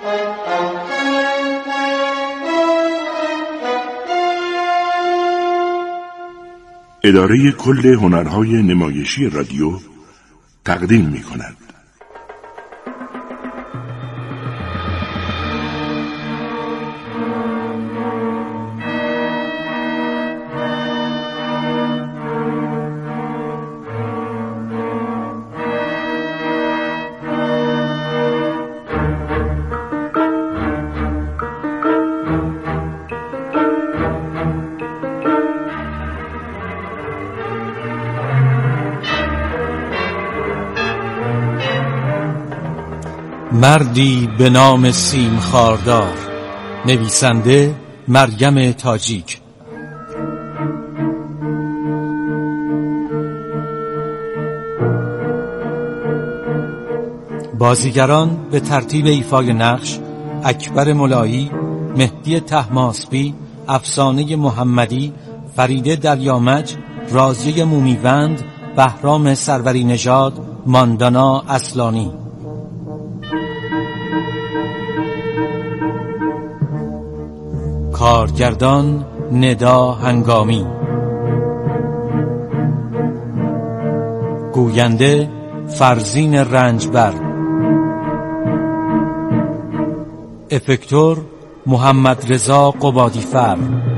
اداره کل هنرهای نمایشی رادیو تقدیم می‌کند. مردی به نام سیم خاردار. نویسنده مریم تاجیک. بازیگران به ترتیب ایفای نقش: اکبر ملایی، مهدی طهماسبی، افسانه محمدی، فریده دریامج، راضیه مومیوند، بهرام سروری نژاد، ماندانا اصلانی. کارگردان ندا هنگامی. گوینده فرزین رنجبر. افکتور محمد رضا قبادیفر.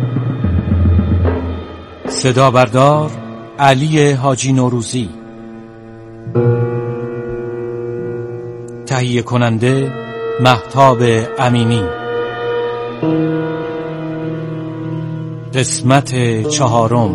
صدا بردار علی حاجی نوروزی. تهیه کننده مهتاب امینی. قسمت 4.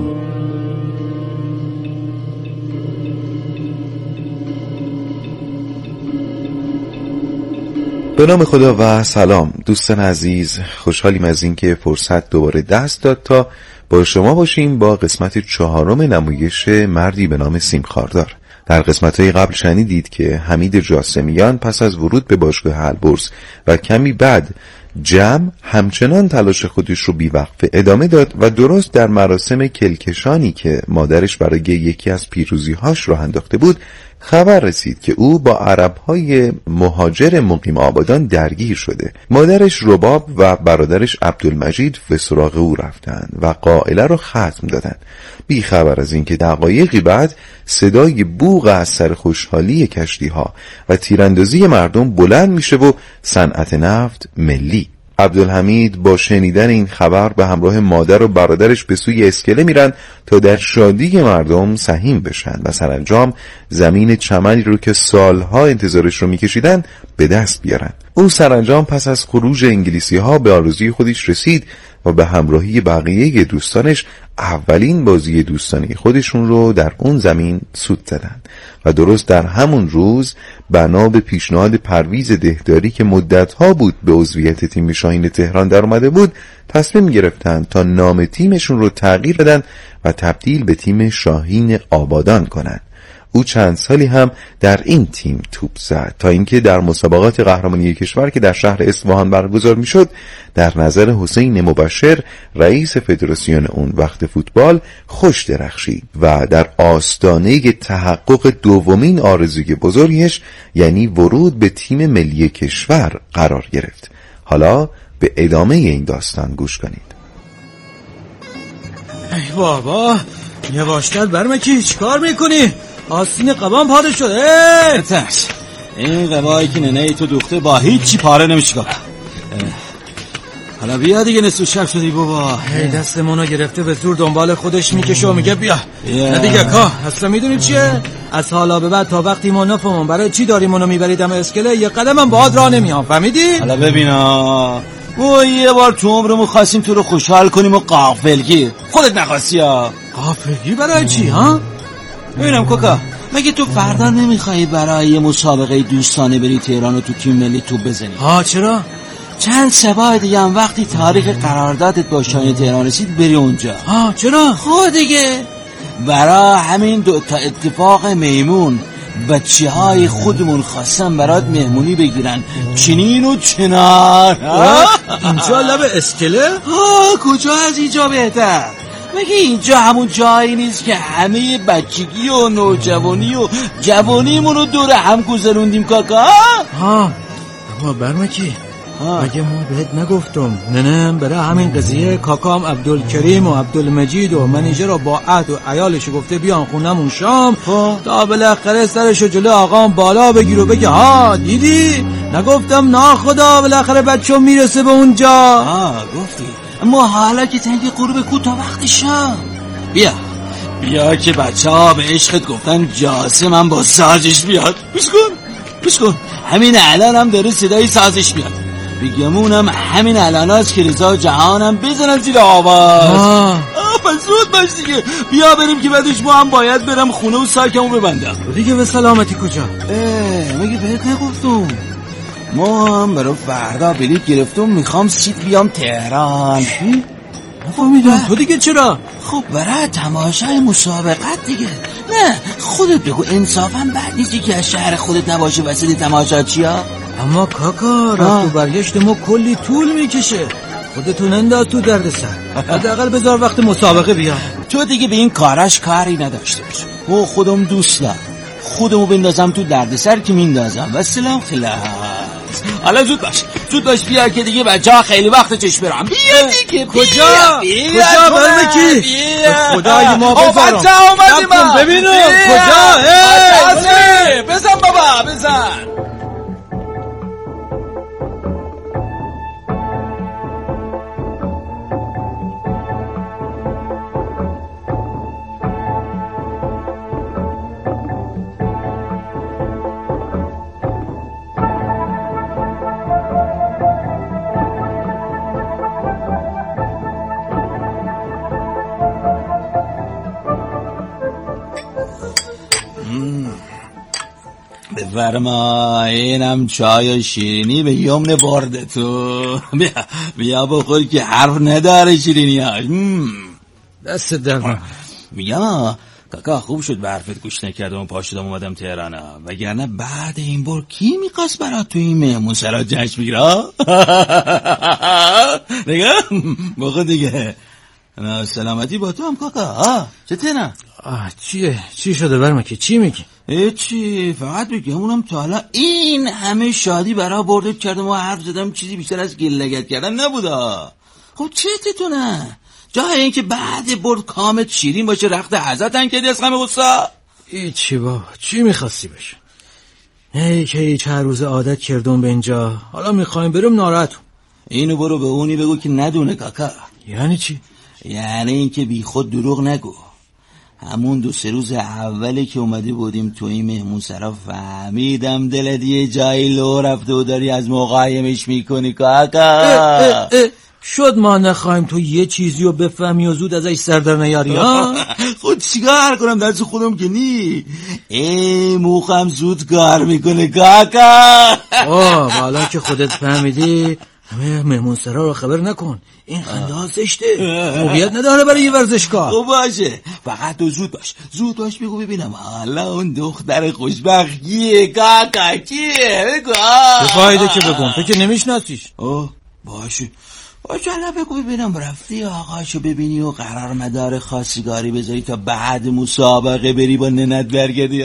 به نام خدا و سلام دوستان عزیز، خوشحالیم از اینکه فرصت دوباره دست داد تا با شما باشیم با قسمت 4 نمایش مردی به نام سیم خاردار. در قسمت‌های قبل شنیدید که حمید جاسمیان پس از ورود به باشگاه البرز و کمی بعد جمع همچنان تلاش خودش رو بی‌وقفه ادامه داد و درست در مراسم کلکشانی که مادرش برای یکی از پیروزی‌هاش راه انداخته بود خبر رسید که او با عرب‌های مهاجر مقیم آبادان درگیر شده. مادرش رباب و برادرش عبدالمجید به سراغ او رفتند و قائله رو ختم دادند، بی خبر از اینکه دقایقی بعد صدای بوق از سر خوشحالی کشتی‌ها و تیراندازی مردم بلند میشه و صنعت نفت ملی. عبدالحمید با شنیدن این خبر به همراه مادر و برادرش به سوی اسکله میرن تا در شادی مردم سهیم بشن و سرانجام زمین چمنی رو که سالها انتظارش رو میکشیدن به دست بیارن. او سرانجام پس از خروج انگلیسی ها به آرزوی خودش رسید و به همراهی بقیه دوستانش اولین بازی دوستانه خودشون رو در اون زمین سود زدن و درست در همون روز بنا به پیشنهاد پرویز دهداری که مدتها بود به عضویت تیم شاهین تهران در اومده بود تصمیم گرفتن تا نام تیمشون رو تغییر بدن و تبدیل به تیم شاهین آبادان کنن. او چند سالی هم در این تیم توپ زد تا اینکه در مسابقات قهرمانی کشور که در شهر اصفهان برگزار میشد در نظر حسین مبشر رئیس فدراسیون اون وقت فوتبال خوش درخشید و در آستانه تحقق دومین آرزوی بزرگش یعنی ورود به تیم ملی کشور قرار گرفت. حالا به ادامه این داستان گوش کنید. ای بابا یواشتر برمکی، چیکار میکنی؟ آستین قبام پاره شده. ترس این قبایی که ننه تو دوخته با هیچی پاره نمیشه. حالا بیا دیگه، نصف شب شدی بابا. هی دستمونو گرفته به زور دنبال خودش میکشه و میگه بیا. نه دیگه که اصلا میدونی چیه؟ از حالا به بعد تا وقتی ما نفهمون برای چی داریمونو میبری دم اسکله یه قدمم باهات راه نمیام، فهمیدی؟ حالا ببینا ما یه بار تو عمرمون خواستیم تو رو خوشحال کنیم و غافلگیر خودت نخواستی ها. غافلگیر برای چی ها؟ ببینم کوکا، مگه تو فردا نمیخوای برای مسابقه دوستانه بری تهران و تو تیم ملی توپ بزنی؟ ها چرا؟ چند سبای دیگه هم وقتی تاریخ قراردادت با شاهین تهران رسید بری اونجا. ها چرا؟ خود دیگه برای همین دوتا اتفاق میمون بچه‌های خودمون خواستن برات مهمونی بگیرن، چنین و چنان. اینجا لب اسکله؟ کجا از اینجا بهتر؟ مگه اینجا همون جایی نیست که همه بچگی و نوجوانی و جوانیمون رو دور هم گذروندیم کاکا؟ اما برمکی مگه ما بهت نگفتم؟ نه برای همین قضیه کاکام عبدالکریم و عبدالمجید و منیجر رو با عهد و عیالش گفته بیان خونمون شام تا بالاخره سرشو جلو آقام بالا بگیر و بگه ها دیدی؟ نگفتم ناخدا بالاخره بچه میرسه به اونجا. گفتی اما حالا که تنگی قرب کو تا وقت شام بیا که بچه ها به عشقت گفتن جاسه من با سازش بیاد. گوش کن همین الان هم داره صدای سازش بیاد. بگمونم همین الان هست که رضا جهانم بزنن زیر آواز. پس زود باش دیگه بیا بریم که بعدش ما هم باید برم خونه و ساکمو ببندم. دیگه به سلامتی کجا؟ مگه بهت نگفتم ما هم برای فردا بلیط گرفتم میخوام سیت بیام تهران. چی؟ نفهمیدم تو دیگه چرا؟ خب برای تماشای مسابقت دیگه. نه خودت بگو انصافا بعد نیستی که از شهر خودت نباشه وسیله تماشا چیا؟ اما کاکا رفت و برگشت ما کلی طول میکشه. خودتون انداز تو درد سر. حداقل بذار وقت مسابقه بیا. تو دیگه به این کاراش کاری نداشته باش. او خودم دوست دارم خودمو بندازم تو درد سر که میندازم و سلام خلاص. حالا زود باش بیا که دیگه بچه‌ها خیلی وقت چشم برام. بیا دیگه کجا برمکی؟ به خدای ما بذارم بچه‌ها اومدیم ببینم کجا؟ بزن بابا بزن. بفرما اینم چای شیرینی به یمن برده تو. بیا بخور که حرف نداره شیرینی هاش. دست درم. بیا کاکا خوب شد به حرفت گوش نکردم و پا شدم اومدم تهران وگرنه بعد این بار کی میخواست برات تو این مهمون سرا جشن بگیره؟ نگاه بخور دیگه. سلامتی با تو هم کاکا. چطوره؟ چی شده برمکی؟ چی میگی؟ چی فقط بگمونم تا حالا این همه شادی برای بردت کردم و حرف زدم چیزی بیشتر از گلگت کردن نبودا. خب چتونه جای این که بعد برد کامت شیرین باشه رخت عزت انکدی از همه غصه. چی با چی میخواستی بشه؟ ای که چند روز عادت کردم به اینجا حالا میخوایم بریم ناراحتم. اینو برو به اونی بگو که ندونه کاکا. یعنی چی؟ یعنی این که بی خود دروغ نگو. همون 2-3 روز اولی که اومده بودیم تو این مهمون سرا فهمیدم دلت یه جایی لو رفته و داری از مقایمش میکنی کاکا. شد ما نخواهیم تو یه چیزی رو بفهمی و زود ازش سر در نیاری ها؟ خود چیکار کنم دست خودم که نی موخم زود کار میکنه کاکا. حالا که خودت فهمیدی همه مهمون سرا رو خبر نکن. این خنده ها زشته خوبیت نداره برای یه ورزشکار. خب باشه فقط تو زود باش بگو ببینم حالا اون دختر خوشبخت کیه کاکا کیه بگو. به فایده که بگم تو که نمیشناسیش. باشه حالا بگو ببینم رفتی آقاشو ببینی و قرار مدار خواستگاری بذاری تا بعد مسابقه بری با ننت برگردی.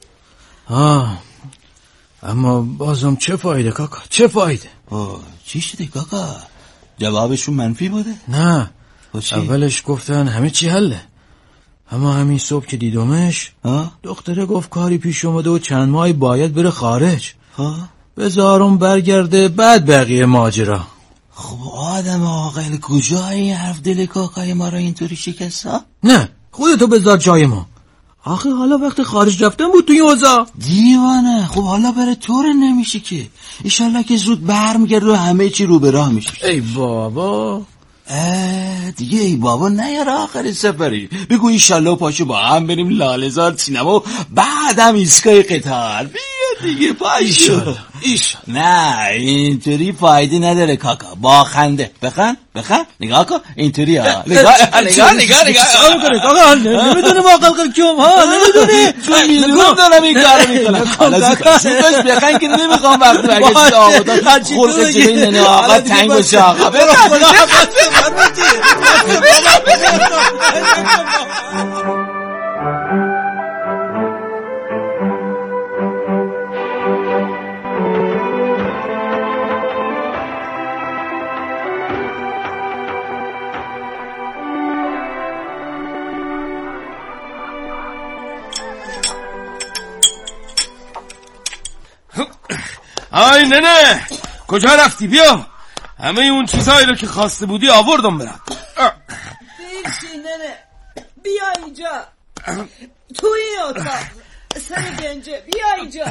اما بازم چه فایده کاکا چه فایده؟ چی شده کاکا؟ جوابشون منفی بوده؟ نه اولش گفتن همه چی حله اما همین صبح که دیدمش دختره گفت کاری پیش اومده و چند ماهی باید بره خارج. بذارم برگرده بعد بقیه ماجرا. خب آدم عاقل کجا این حرف دل کاکای ما را اینطوری شکست؟ نه خودتو بذار جای ما. آخه حالا وقت خارج رفتن بود توی اوضاع. دیوانه خب حالا برای طور نمیشه که ایشالله که زود برمیگرد و همه چی رو به راه میشه. ای بابا دیگه ای بابا نیار آخر سفری بگو ایشالله پاشو با هم بریم لاله‌زار سینما بعدم ایستگاه قطار. بیا دیگه پاشو. نه اینطوری فایده نداره کاکا با خنده بخند نگاه کن اینطوری ها نگاه کاکا نمیدونه ما قلقل کیوم ها نمیدونه چون میدونم دارم این کارو میکنم. حالا زود بخند که نمیخوام وقتی برگشت آقا خلق جلوی ننه آقا تنگ باشه آقا آی ننه کجا رفتی؟ بیا همه اون چیزایی رو که خواسته بودی آوردم برم. بیرشی ننه بیا اینجا توی این اتاق سر گنجه بیا اینجا.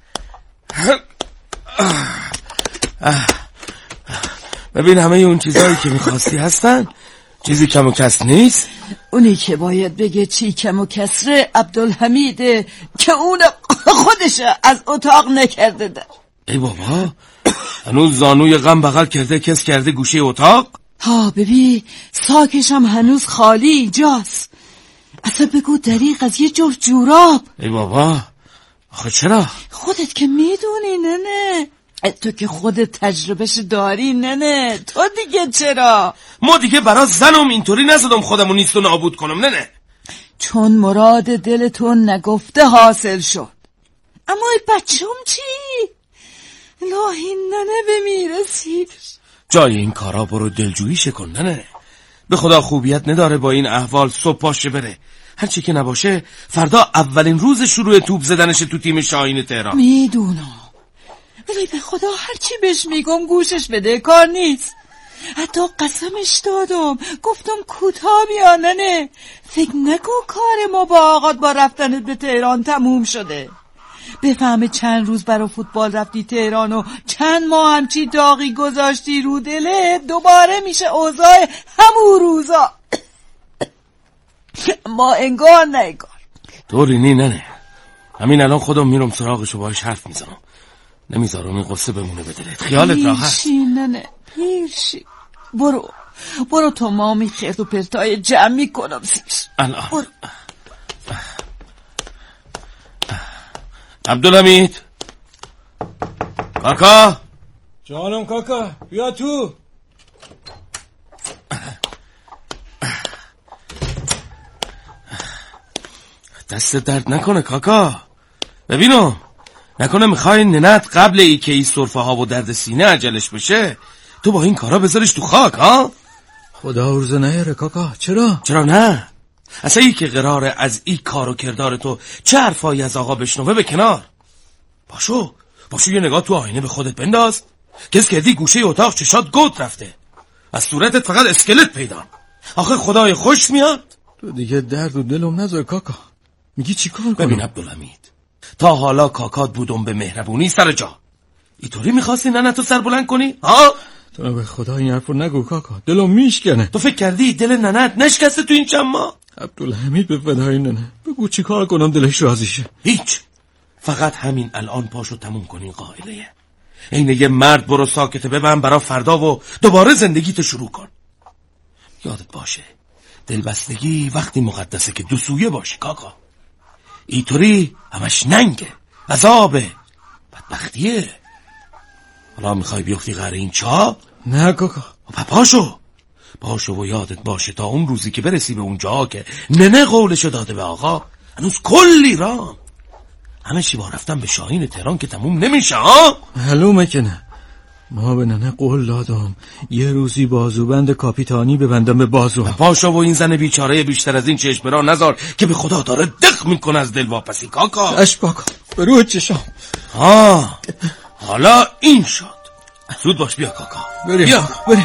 ببین همه اون چیزایی که میخواستی هستن، چیزی کم و کس نیست. اونی که باید بگه چی کم و کسره عبدالحمیده که اون خودش از اتاق نکرده در. ای بابا هنوز زانوی غم بغل کرده کس کرده گوشه اتاق. ها ببین ساکش هم هنوز خالی اینجاست. اصلا بگو دریغ از یه جور جوراب. ای بابا آخه چرا؟ خودت که میدونی ننه، تو که خودت تجربهش داری ننه، تو دیگه چرا؟ ما دیگه برا زنم اینطوری نزدم خودمو نیست و نابود کنم ننه. چون مراد دلتون نگفته حاصل شد. اما ای بچم چی؟ الهی ننه به میرسید. جای این کارا برو دلجویی کن ننه. به خدا خوبیت نداره با این احوال صبح پاشه بره. هرچی که نباشه فردا اولین روز شروع توپ زدنش تو تیم شاهین تهران. میدونم ولی به خدا هرچی بهش میگم گوشش بده کار نیست. حتی قسمش دادم گفتم کوتاه بیا ننه، فکر نکن کار ما با آقات با رفتنت به تهران تموم شده. بفهمه چند روز برای فوتبال رفتی تهران و چند ماه همچی داغی گذاشتی رو دلت، دوباره میشه اوضاع همون روزا. ما انگار نه انگار. طوری ننه، همین الان خودم میرم سراغشو باهاش حرف میزنم. نمیذارم این قصه بمونه به دلت. خیالت راحت. پیرشی ننه پیرشی. برو تو مامی خرد و پرتای جمع میکنم سیش. الان برو. عبدالحمید کاکا. جانم کاکا بیا تو. دست درد نکنه کاکا. ببینم نکنه میخوای ننت قبل ای که این صرفه ها و درد سینه عجلش بشه تو با این کارا بذارش تو خاک ها؟ خدا عرضه نیاره کاکا. چرا نه؟ اصلا ای که قراره از این کار و کردار تو چه حرفایی از آقا بشنوه به کنار. باشو یه نگاه تو آینه به خودت بنداز. کس کردی گوشه اتاق چشات گوت رفته، از صورتت فقط اسکلت پیدا. آخه خدای خوش میاد. تو دیگه درد و دلم نذار کاکا. میگی چی کار کنم؟ ببین عبدالحمید تا حالا کاکات بودم به مهربونی سر جا. اینطوری میخواستی ننتو سر بلند کنی؟ ها؟ تو به خدا این حرفو نگو کاکا، دلم میشکنه. تو فکر کردی دل ننت نشکسته تو این چند ماه؟ عبدالحمید به فدای ننه بگو چی کار کنم دلش راضی شه. هیچ، فقط همین الان پاشو تموم کنی قائله. اینه یه مرد برو ساکته ببن برا فردا و دوباره زندگیتو شروع کن. یادت باشه دلبستگی وقتی مقدسه که دو سویه باشی کاکا. اینطوری همش ننگه، عذابه، بدبختیه. حالا میخوای بیفتی غر این چاه؟ نه کاکا. پاشو و یادت باشه تا اون روزی که برسی به اون جا که ننه قولشو داده به آقا هنوز کلی راه. همه چی با رفتن به شاهین تهران که تموم نمیشه ها؟ معلومه که نه. ما به ننه قول دادم یه روزی بازوبند کاپیتانی ببندم به بازو. پاشو و این زن بیچاره بیشتر از این چشم را نذار که به خدا داره دق میکنه از دل واپسی کاکا. اش کاکا به روح چشام. حالا این شد. زود باش بیا کاکا. بریم.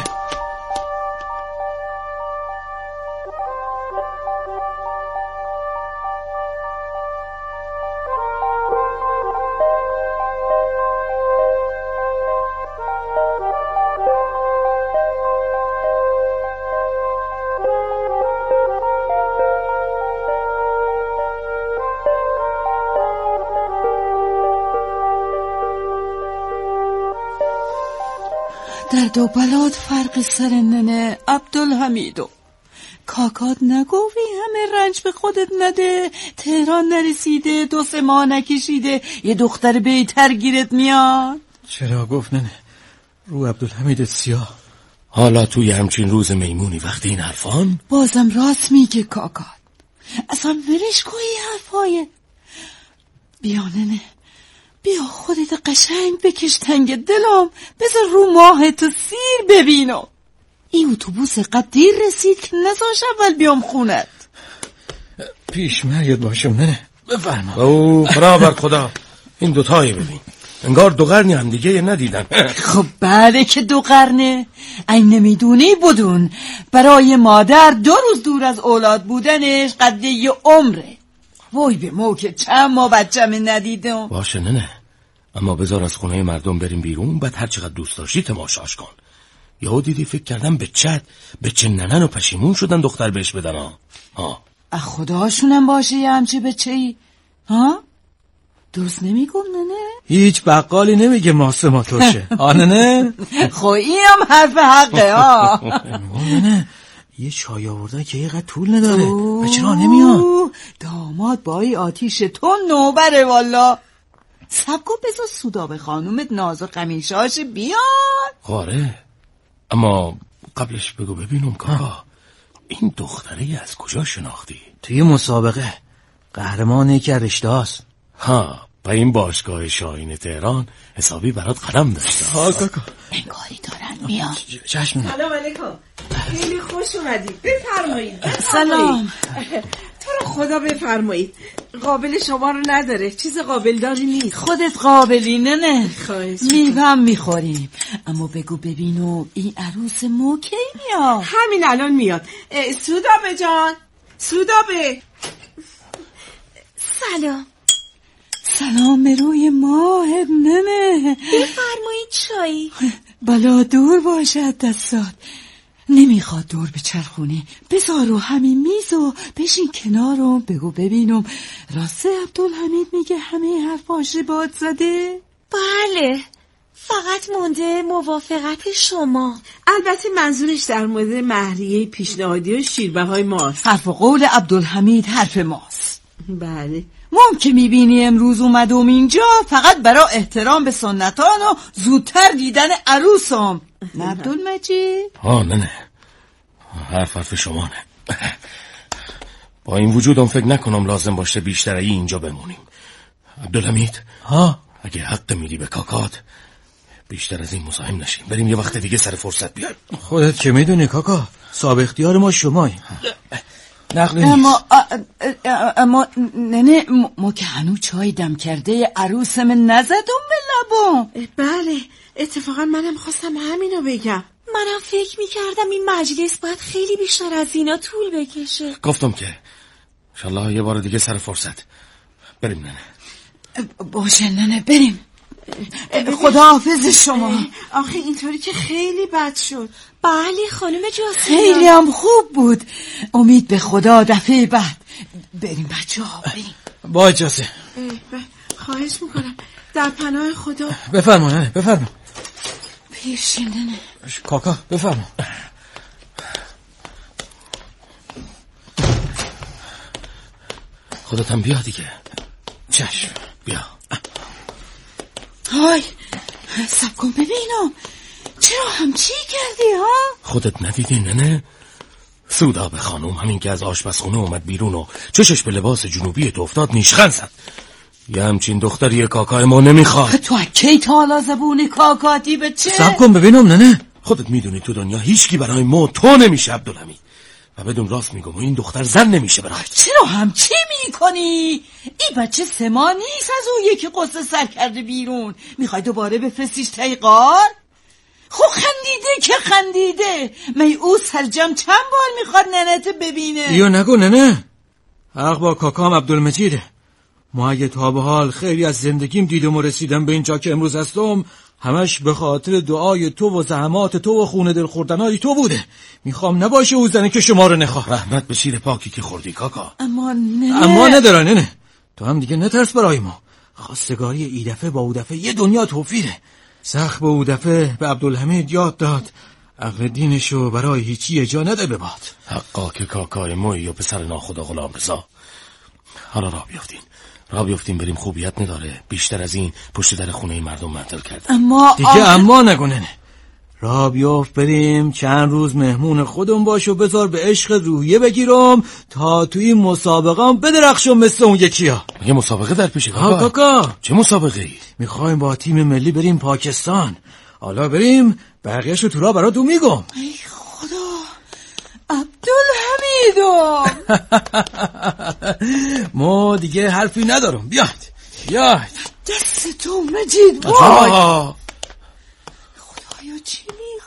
درد و بلاد فرق سر ننه عبدالحمیدو. کاکات نگوی همه رنج به خودت نده، تهران نرسیده 2-3 ماه نکشیده یه دختر بیتر گیرت میاد. چرا گفت ننه رو عبدالحمید سیاه. حالا توی همچین روز میمونی وقتی این حرفان؟ بازم راست میگه کاکات. اصلا ولش کن این حرفای. بیا ننه بیا خودت قشنگ بکش تنگ دلم، بذار رو ماه تو سیر ببینم. این اتوبوس قد دیر رسید که نذاش اول بیام خونت. پیش مرگت باشم ننه بفرما. او برابر خدا این دوتایی ببین انگار 2 قرنی هم دیگه ندیدن. خب بله که 2 قرنه. این نمیدونی بدون برای مادر 2 روز دور از اولاد بودنش قد یه عمره. وای به مو که چند ما بچه‌مه ندیدم. باشه نه اما بذار از خونه مردم بریم بیرون، بعد هر چقدر دوست داشتی تماشاش کن. یهو دیدی فکر کردم به چه ننن و پشیمون شدن دختر بهش بدن. ها خداشونم باشه یه همچه بچه‌ای. ها درست نمیگم نه؟ هیچ بقالی نمیگه ماسه ما توشه. نه خب این هم حرف حقه. ها نه یه چای آوردن که یه قد طول نداره. بچه را نمیان. داماد با ای آتیش تو نوبره والا. سبکو بذار سودابه خانومت ناز و قمیشاش بیان. آره اما قبلش بگو ببینم کاکا این دختره از کجا شناختی؟ توی مسابقه قهرمان که رشته هاست. ها با این باشگاه شاهین تهران حسابی برات قدم داشته. ها کاکا انگاری دارن میان. چشم. سلام علیکم. خیلی خوش اومدی. بفرمایید. سلام. تو رو خدا بفرمایید. قابل شما رو نداره. چیز قابل داری نیست. خودت قابلی نه. خواهش میوهم میخوریم. اما بگو ببینم این عروس مو کی میاد؟ همین الان میاد. سودابه جان. سودابه. سلام. سلام روی ماه ننه. بفرمایید چایی. بلا دور باشد دستات. نمیخواد دور به چرخونی. بذارو همین میزو بشین کنارم. بگو ببینم راسته عبدالحمید میگه همه حرف باشه باد زده؟ بله فقط مونده موافقت شما. البته منظورش در مورد مهریه پیشنهادی و شیربهای ماست. حرف و قول عبدالحمید حرف ماست. بله که میبینی امروز اومدم اینجا فقط برای احترام به سنتان و زودتر دیدن عروسم. نه عبدالمجید؟ نه حرف شما نه. با این وجودم فکر نکنم لازم باشه بیشتر اینجا بمونیم. عبدالحمید اگه حق میدی به کاکات بیشتر از این مزاحم نشیم. بریم یه وقت دیگه سر فرصت بیایم. خودت که میدونی کاکا صاحب اختیار ما شمایی. اما نه ما که هنو چای دم کرده عروسم نزدم به لبم. بله اتفاقا منم خواستم همینو بگم. منم فکر میکردم این مجلس باید خیلی بیشتر از اینا طول بکشه. گفتم که انشالله یه بار دیگه سر فرصت بریم. ننه باشه ننه بریم. خدا حافظ شما. آخه اینطوری که خیلی بد شد. بله خانم جاسمین خیلی هم خوب بود. امید به خدا دفعه بعد. بریم بچه ها بریم. با اجازه. خواهش میکنم در پناه خدا. بفرما ننه بفرما. پیشین ننه. کاکا بفرما. خودت هم بیا دیگه. چشم بیا. های سب کن ببینم چرا همچی کردی ها؟ خودت ندیدی نه؟ سودابه خانوم همین که از آشپزخونه اومد بیرون و چشش به لباس جنوبی تو افتاد نیشخند زد. یه همچین دختری کاکای ما نمیخواد. تو کی تا حالا زبونی کاکاتی به چه؟ سب کن ببینم نه. خودت میدونی تو دنیا هیچکی برای ما تو نمیشه عبدالحمید. و بدون راست میگم و این دختر زن نمیشه برای. چرا همچی میکنی؟ این بچه 3 ماه نیست از اون یکی قصه سر کرده بیرون. میخوای دوباره بفرستیش تایقار؟ خب خندیده که خندیده. می او سرجم چند بار میخواد ننت ببینه. یا نگو نه. حق با کاکام عبدالمجیده. ما اگه تا به حال خیلی از زندگیم دیدم و رسیدم به اینجا که امروز هستم همش به خاطر دعای تو و زحمات تو و خون دل خوردنای تو بوده. میخوام نباشه او زنی که شما رو نخواه. رحمت به شیر پاکی که خوردی کاکا. اما نداره نه. تو هم دیگه نترس برای ما. خواستگاری ای دفعه با او دفعه یه دنیا توفیره. سخت به او دفعه به عبدالحمید یاد داد عقل دینشو برای هیچی جا نده به باد. حقا که کاکای موی و پسر ناخدا غلام رضا. حالا راه بیفتیم بریم. خوبیت نداره بیشتر از این پشت در خونه مردم معطل کردن. اما نگو نه. راه بیافت بریم چند روز مهمون خودم باش و بذار به عشق روحیه بگیرم تا توی مسابقه بدرخشم مثل اون یکی ها. یه مسابقه در پیشه کاکا. چه مسابقه ای؟ میخوایم با تیم ملی بریم پاکستان. حالا بریم بقیه‌شو تو راه براتون میگم. ای خدا عبدالحمیدو. ما دیگه حرفی ندارم. بیاید دست تو مجید. وای خدایا چی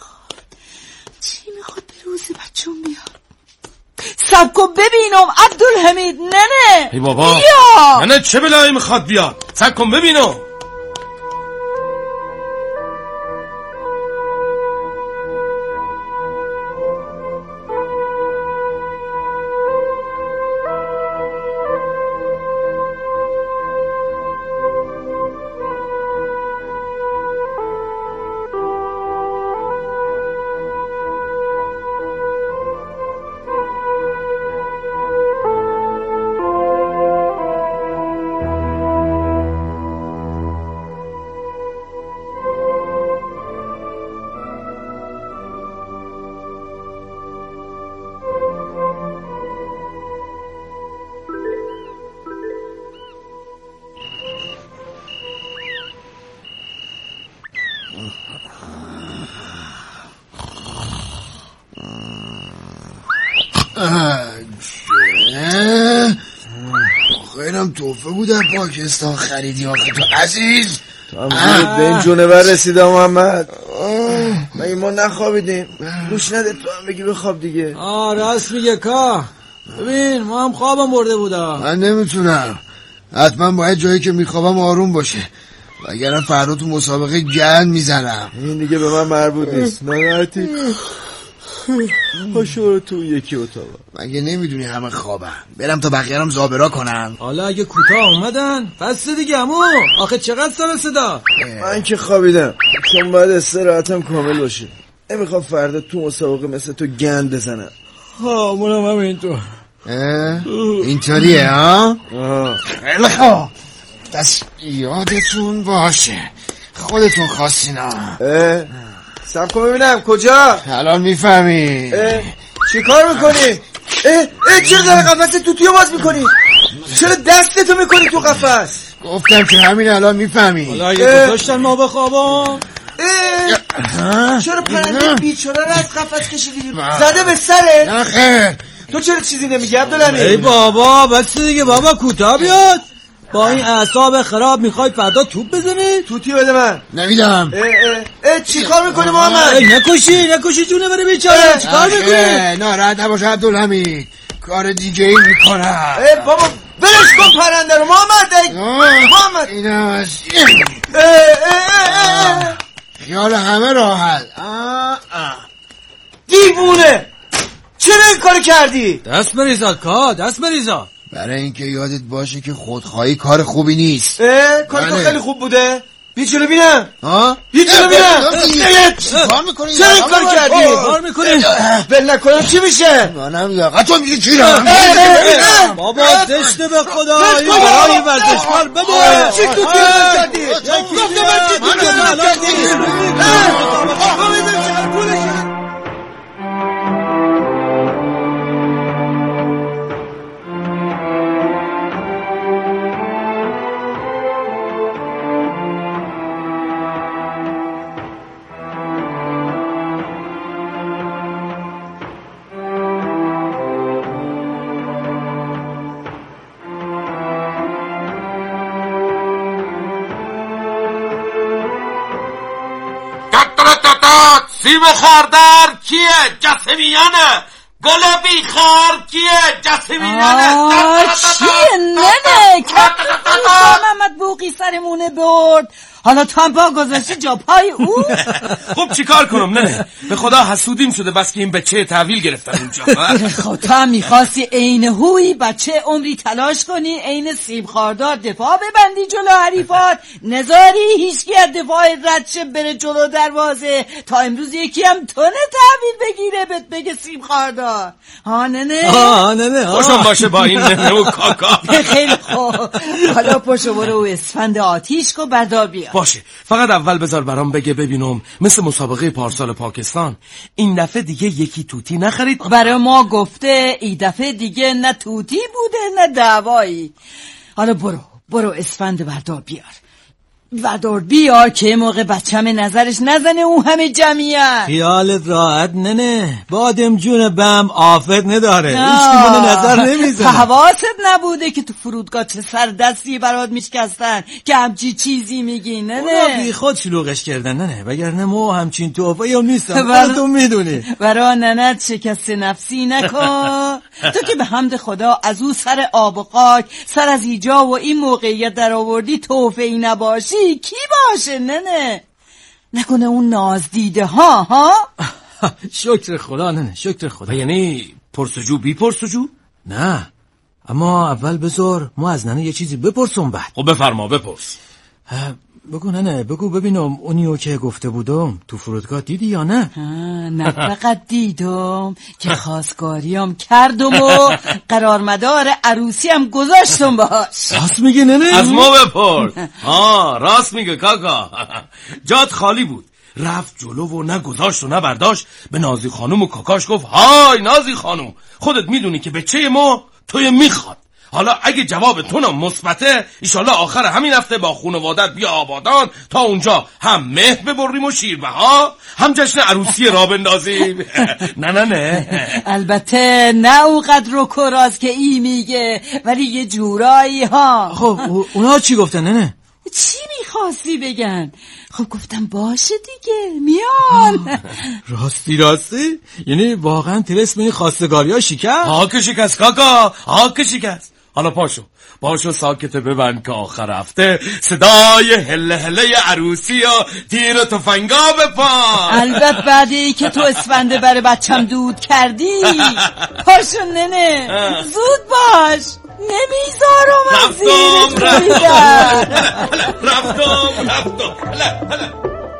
میخواد به روز بچون بیاد؟ سب کن ببینم عبدالحمید. ننه ای بابا بیا. ننه چه بلایی میخواد بیاد؟ سب کن ببینم. خیرم توفه بود در پاکستان خریدی آخه تو عزیز. تو هم زورت به این جونور رسیده محمد. مگه ما نخوابیدیم؟ گوش نده تو هم بگی بخواب دیگه. راست میگه کا. ببین ما هم خوابم برده بودا. من نمیتونم، حتما باید جایی که میخوابم آروم باشه، وگرنه فردا تو مسابقه گند میزنم. این دیگه به من مربوط نیست. ناراحتی پاشو تو یکی اتاق. مگه نمیدونی همه خوابم؟ برم تا بقیه‌ام زابرا کنم. حالا اگه کوتاه اومدن پس دیگه عمو. آخه چقدر سر صدا. من که خوابیدم، چون باید استراحتم کامل باشه. نمیخوام فردا تو مسابقه مثل تو گند بزنم. منم هم اینطور. اینطوریه ها؟ خیلی خوب، دست یادتون باشه خودتون خواستینا. سب کن ببینم کجا. الان میفهمی. چی کار میکنی؟ چرا در قفص توتیو باز میکنی؟ چرا دستتو میکنی تو قفص؟ گفتم که همین الان میفهمی. حالا یه گذاشتن ما بخوابم. چرا پرنده بیچاره رو از قفص کشیدی؟ زده به سره؟ نه خیر. تو چرا چیزی نمیگی عبدالحمید؟ ای بابا بس دیگه بابا کوتاه بیاد. با این اعصاب خراب میخوای فردا توپ بزنی؟ توتی بده من. نمیدم. چی کار میکنی محمد؟ نکشی جونه بره بیچاره. چی کار میکنی؟ ناراحت نباش عبدالحمید، کار دیگه ای میکنم. بابا برش کن پرنده رو محمد. اینم از خیال همه راحت. دیوونه چرا این کار کردی؟ دست بریزا. برای اینکه یادت باشه که خودخواهی کار خوبی نیست. کار تو خیلی خوب بوده. بیا چلو بینم. کار میکنی؟ چرا این کار کردی؟ کار میکنی؟ بل نکنم چی میشه؟ منم یا تو میگی چی رم؟ بابا زشته به خدا. این برای ورزشکار بده. چی تو تیرم کردی؟ سیم خاردار کیه؟ جسمیانه. گل بیخار کیه؟ جسمیانه. چیه ننه محمد بوقی سرمونه برد. حالا تو هم پا گذاشتی جا پای او. خب چی کار کنم ننه؟ به خدا حسودیم شده بس که این بچه تحویل گرفتن اونجا. خب تو هم میخواستی عین هوی بچه عمری تلاش کنی عین سیم خاردار دفاع ببندی جلو حریفات، نذاری هیچکی از دفاع رد شه بره جلو دروازه تا امروز یکی هم تونه تحویل بگیره بهت بگه سیم خاردار. ننه خوشم باشه با این ننه و کاکا. خیلی خوب، حالا پاشو برو و اسفند آتیش کو بردار بیا. باشه، فقط اول بذار برام بگه ببینم مثل مسابقه پارسال پاکستان این دفعه دیگه یکی توتی نخرید؟ برای ما گفته این دفعه دیگه نه توتی بوده نه دعوایی. حالا برو اسفند بردار بیار. ودار بیا که موقع بچم نظرش نزنه اون همه جمعیت. خیالت راحت ننه، بادم جون بم آفت نداره، هیچ کی من نظر نمیزنه. حواست نبوده که تو فرودگاه چه سردستی برات میشکستن که همچی چیزی میگی ننه؟ اونا بی خود شلوغش کردن ننه، وگرنه ما همچین توفه هم نیستم. تو میدونی برا ننت شکست نفسی نکن. تو که به حمد خدا از او سر آب و خاک سر از ایجا و این موقعیت در آوردی، توفه ای نباشی کی باشه ننه؟ نکنه اون نازدیده ها؟ شکر خدا ننه، شکر خدا. یعنی پرسجو بی پرسجو؟ نه، اما اول بذار ما از ننه یه چیزی بپرسم بعد. خب بفرما بپرس. بگو ننه، بگو ببینم اونیو که گفته بودم تو فرودگاه دیدی یا نه؟ نه فقط دیدم که خواستگاریم کردم و قرار مدار عروسی هم گذاشتم باش. راست میگه ننه؟ از ما بپرس. راست میگه کاکا. جات خالی بود، رفت جلو و نه گذاشت و نه برداشت، به نازی خانم و کاکاش گفت های نازی خانم، خودت میدونی که بچه ما توی میخواد. حالا اگه جواب تو مثبته، ایشالله آخر همین هفته با خانوادت بیا آبادان، تا اونجا هم مهر ببریم و شیربها، هم جشن عروسی را بندازیم. نه البته نه اونقدر رو کراز که ای میگه، ولی یه جورایی ها. خب اونا چی گفتن ننه؟ چی میخواستی بگن؟ خب گفتم باشه دیگه میان. راستی؟ یعنی واقعا طلسم این خواستگاری ها شکست؟ ها که شکست کاکا، ها که شکست. حالا پاشو ساکت ببند که آخر هفته صدای هله هله عروسی و تیر و تفنگا بپا. البته بعدی که تو اسفنده برای بچم دود کردی. پاشو ننه، زود باش، نمیذارم از زیرت رفتم.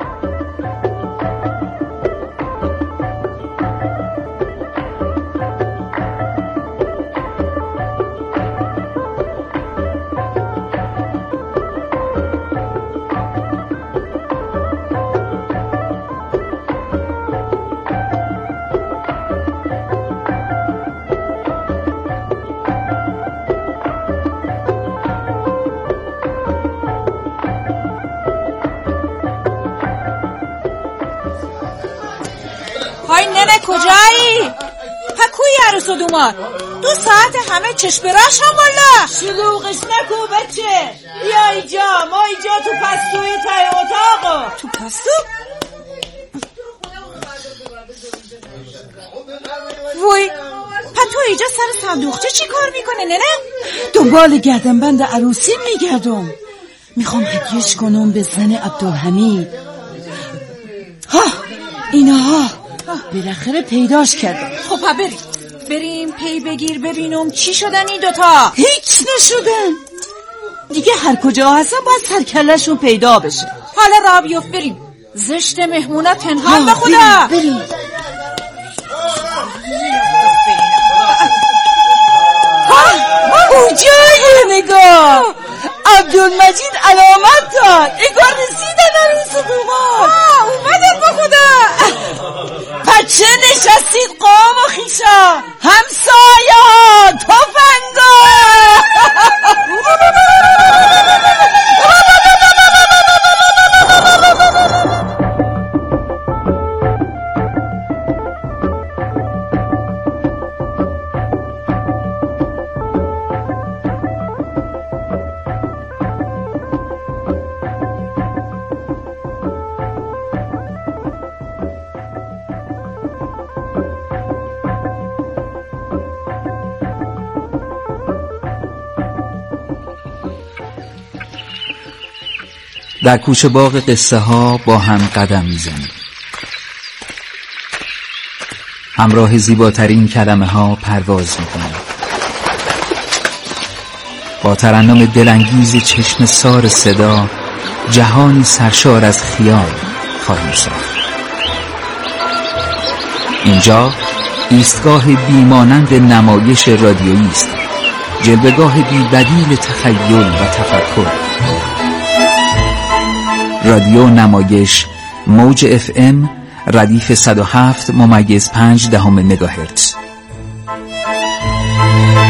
های ننه کجایی؟ کوی عروس و دومار 2 ساعت همه چشم براش هم والا. شلوغش نکو بچه، بیا اینجا، ما اینجا تو پستوی تای اتاقو. تو پستو؟ وای تو اینجا سر صندوقچه چی کار میکنه ننه؟ دنبال گردنبند عروسی میگردم، میخوام هدیهش کنم به زن عبدالحمید. اینها بالاخره پیداش کردم. خب بریم پی بگیر ببینم چی شدن این دوتا. هیچ نشدن دیگه، هر کجا هستن باید سرکلشون پیدا بشه. حالا راه بیفت بریم، زشت مهمونت پنهان به خدا. بریم. کجایی نگاه؟ عبدالمجید علامت داد، انگار رسیدن عروس و دومار. اومدن با خدا. بچه نشستید قوم و خیشا، همسایا، تفنگا. در کوچه باغ قصه ها با هم قدم میزنیم، همراه زیباترین کلمه ها پرواز میکنیم، با ترنم دلانگیز چشم سار صدا جهانی سرشار از خیال خواهیم ساخت. اینجا ایستگاه بیمانند نمایش رادیویی است، جلوه‌گاه بی‌بدیل تخیل و تفکر. رادیو نمایش موج FM ردیف 107.5 مگاهرتز.